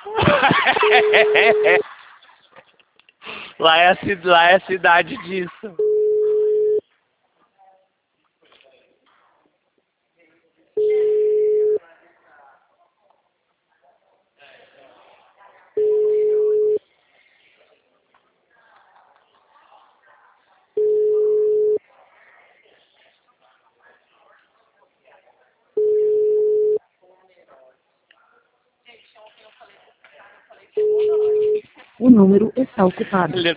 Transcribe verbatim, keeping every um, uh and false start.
Lá é a, ci- lá é a cidade disso. O número está ocupado. Ele